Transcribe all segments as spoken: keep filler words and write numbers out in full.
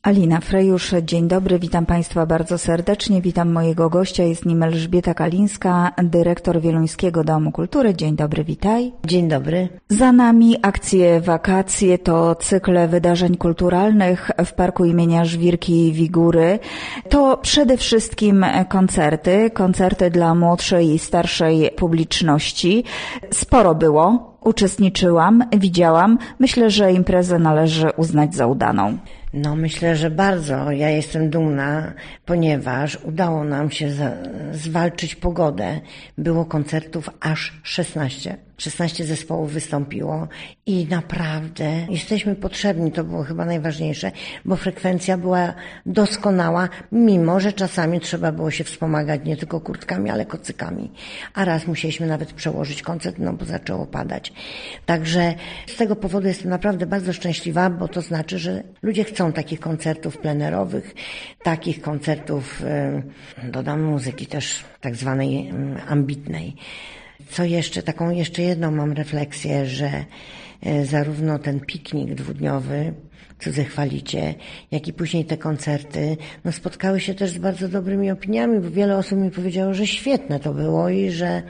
Alina Frejusz, dzień dobry, witam Państwa bardzo serdecznie, witam mojego gościa, jest nim Elżbieta Kalińska, dyrektor Wieluńskiego Domu Kultury. Dzień dobry, witaj. Dzień dobry. Za nami akcje Wakacje, to cykl wydarzeń kulturalnych w Parku imienia Żwirki Wigury. To przede wszystkim koncerty, koncerty dla młodszej i starszej publiczności. Sporo było, uczestniczyłam, widziałam. Myślę, że imprezę należy uznać za udaną. No myślę, że bardzo. Ja jestem dumna, ponieważ udało nam się za, zwalczyć pogodę. Było koncertów aż szesnaście. szesnaście zespołów wystąpiło i naprawdę jesteśmy potrzebni, to było chyba najważniejsze, bo frekwencja była doskonała, mimo że czasami trzeba było się wspomagać nie tylko kurtkami, ale kocykami. A raz musieliśmy nawet przełożyć koncert, no bo zaczęło padać. Także z tego powodu jestem naprawdę bardzo szczęśliwa, bo to znaczy, że ludzie chcą takich koncertów plenerowych, takich koncertów, dodam muzyki też tak zwanej ambitnej. Co jeszcze, taką jeszcze jedną mam refleksję, że zarówno ten piknik dwudniowy, Cudze chwalicie, jak i później te koncerty, no spotkały się też z bardzo dobrymi opiniami, bo wiele osób mi powiedziało, że świetne to było i że,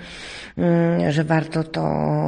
że warto to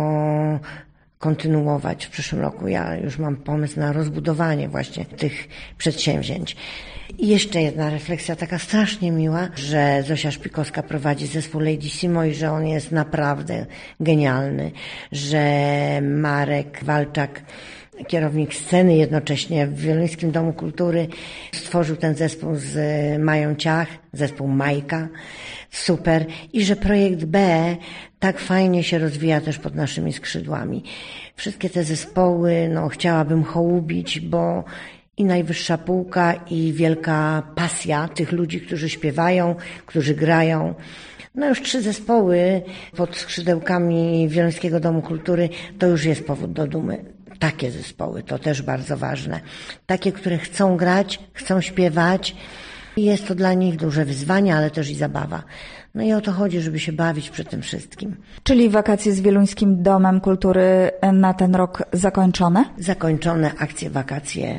kontynuować w przyszłym roku. Ja już mam pomysł na rozbudowanie właśnie tych przedsięwzięć. I jeszcze jedna refleksja taka strasznie miła, że Zosia Szpikowska prowadzi zespół Lady Simo i że on jest naprawdę genialny, że Marek Walczak, kierownik sceny jednocześnie w Wieluńskim Domu Kultury, stworzył ten zespół z Mają Ciach, zespół Majka, super, i że projekt B tak fajnie się rozwija też pod naszymi skrzydłami. Wszystkie te zespoły, no chciałabym hołubić, bo i najwyższa półka, i wielka pasja tych ludzi, którzy śpiewają, którzy grają. No już trzy zespoły pod skrzydełkami Wieluńskiego Domu Kultury, to już jest powód do dumy. Takie zespoły, to też bardzo ważne. Takie, które chcą grać, chcą śpiewać. I jest to dla nich duże wyzwanie, ale też i zabawa. No i o to chodzi, żeby się bawić przy tym wszystkim. Czyli wakacje z Wieluńskim Domem Kultury na ten rok zakończone? Zakończone akcje wakacje,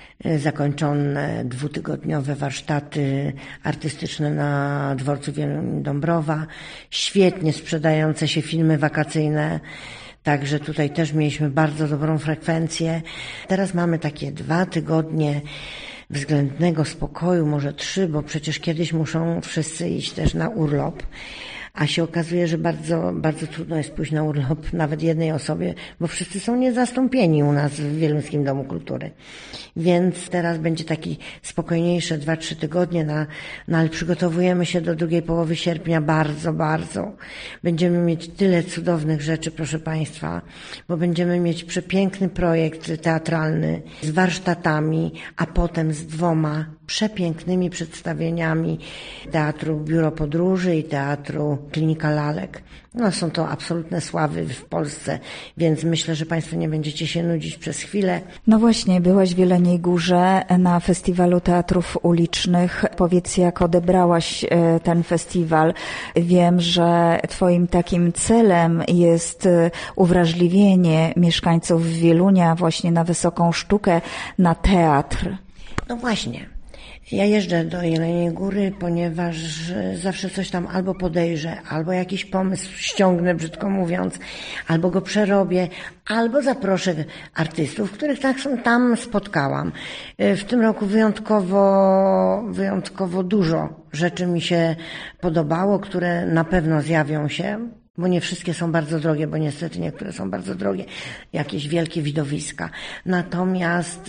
zakończone dwutygodniowe warsztaty artystyczne na dworcu Wieluń Dąbrowa, świetnie sprzedające się filmy wakacyjne. Także tutaj też mieliśmy bardzo dobrą frekwencję. Teraz mamy takie dwa tygodnie względnego spokoju, może trzy, bo przecież kiedyś muszą wszyscy iść też na urlop. A się okazuje, że bardzo, bardzo trudno jest pójść na urlop nawet jednej osobie, bo wszyscy są niezastąpieni u nas w Wieluńskim Domu Kultury. Więc teraz będzie taki spokojniejsze dwa, trzy tygodnie, na, no ale przygotowujemy się do drugiej połowy sierpnia bardzo, bardzo. Będziemy mieć tyle cudownych rzeczy, proszę Państwa, bo będziemy mieć przepiękny projekt teatralny z warsztatami, a potem z dwoma przepięknymi przedstawieniami Teatru Biuro Podróży i Teatru Klinika Lalek. No są to absolutne sławy w Polsce, więc myślę, że Państwo nie będziecie się nudzić przez chwilę. No właśnie, byłaś w Jeleniej Górze na Festiwalu Teatrów Ulicznych. Powiedz, jak odebrałaś ten festiwal. Wiem, że Twoim takim celem jest uwrażliwienie mieszkańców Wielunia właśnie na wysoką sztukę, na teatr. No właśnie. Ja jeżdżę do Jeleniej Góry, ponieważ zawsze coś tam albo podejrzę, albo jakiś pomysł ściągnę, brzydko mówiąc, albo go przerobię, albo zaproszę artystów, których tak tam spotkałam. W tym roku wyjątkowo, wyjątkowo dużo rzeczy mi się podobało, które na pewno zjawią się, bo nie wszystkie są bardzo drogie, bo niestety niektóre są bardzo drogie, jakieś wielkie widowiska. Natomiast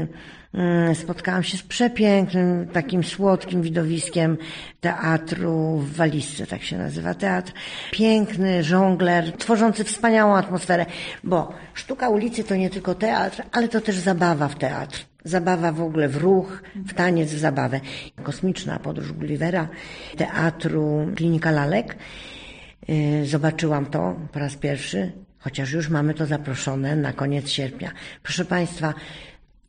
spotkałam się z przepięknym, takim słodkim widowiskiem teatru w Walizce, tak się nazywa teatr. Piękny żongler, tworzący wspaniałą atmosferę, bo sztuka ulicy to nie tylko teatr, ale to też zabawa w teatr. Zabawa w ogóle w ruch, w taniec, w zabawę. Kosmiczna podróż Gullivera, teatru Klinika Lalek. Zobaczyłam to po raz pierwszy, chociaż już mamy to zaproszone na koniec sierpnia. Proszę Państwa,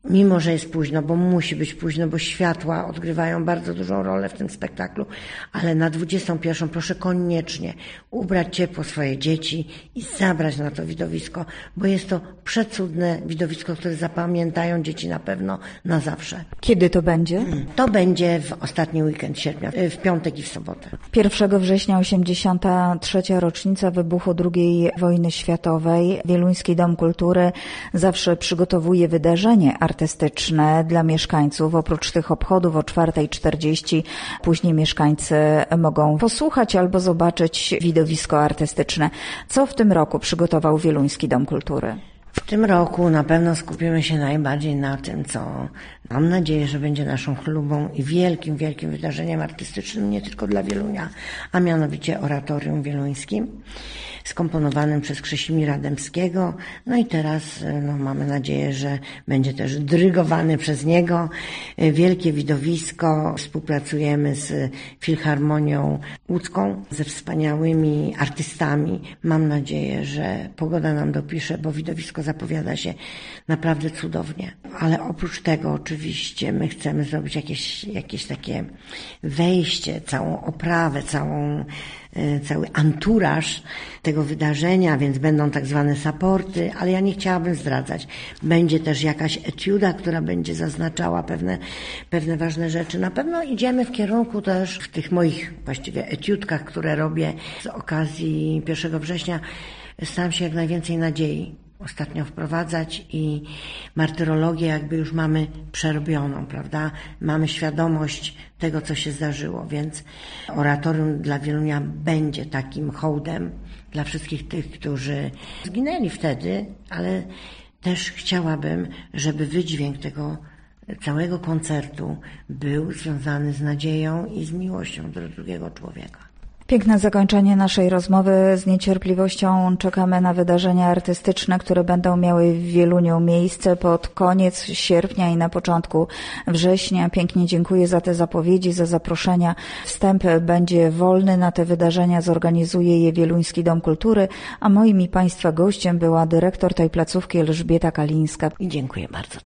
Mimo że jest późno, bo musi być późno, bo światła odgrywają bardzo dużą rolę w tym spektaklu, ale na dwudziestą pierwszą proszę koniecznie ubrać ciepło swoje dzieci i zabrać na to widowisko, bo jest to przecudne widowisko, które zapamiętają dzieci na pewno na zawsze. Kiedy to będzie? To będzie w ostatni weekend sierpnia, w piątek i w sobotę. pierwszego września osiemdziesiąta trzecia rocznica wybuchu drugiej wojny światowej. Wieluński Dom Kultury zawsze przygotowuje wydarzenie artystyczne artystyczne dla mieszkańców. Oprócz tych obchodów o czwarta czterdzieści później mieszkańcy mogą posłuchać albo zobaczyć widowisko artystyczne. Co w tym roku przygotował Wieluński Dom Kultury? W tym roku na pewno skupimy się najbardziej na tym, co mam nadzieję, że będzie naszą chlubą i wielkim, wielkim wydarzeniem artystycznym nie tylko dla Wielunia, a mianowicie oratorium wieluńskim, skomponowanym przez Krzesimira Dębskiego. No i teraz no, mamy nadzieję, że będzie też dyrygowany przez niego. Wielkie widowisko. Współpracujemy z Filharmonią Łódzką, ze wspaniałymi artystami. Mam nadzieję, że pogoda nam dopisze, bo widowisko zapowiada się naprawdę cudownie. Ale oprócz tego oczywiście my chcemy zrobić jakieś, jakieś takie wejście, całą oprawę, całą cały anturaż tego wydarzenia, więc będą tak zwane supporty, ale ja nie chciałabym zdradzać. Będzie też jakaś etiuda, która będzie zaznaczała pewne, pewne ważne rzeczy. Na pewno idziemy w kierunku też w tych moich właściwie etiudkach, które robię z okazji pierwszego września. Staram się jak najwięcej nadziei ostatnio wprowadzać i martyrologię jakby już mamy przerobioną, prawda? Mamy świadomość tego, co się zdarzyło, więc oratorium dla Wielunia będzie takim hołdem dla wszystkich tych, którzy zginęli wtedy, ale też chciałabym, żeby wydźwięk tego całego koncertu był związany z nadzieją i z miłością do drugiego człowieka. Piękne zakończenie naszej rozmowy. Z niecierpliwością czekamy na wydarzenia artystyczne, które będą miały w Wieluniu miejsce pod koniec sierpnia i na początku września. Pięknie dziękuję za te zapowiedzi, za zaproszenia. Wstęp będzie wolny na te wydarzenia, zorganizuje je Wieluński Dom Kultury, a moim i Państwa gościem była dyrektor tej placówki Elżbieta Kalińska. I dziękuję bardzo.